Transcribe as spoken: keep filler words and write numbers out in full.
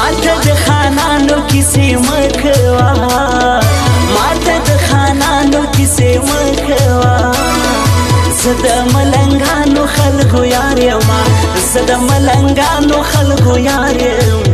ماته د خانانو کیسې مه کوه ماته د خانانو کیسې مه کوه زه د ملنګانو خلکو یار یم زه د ملنګانو خلکو یار یم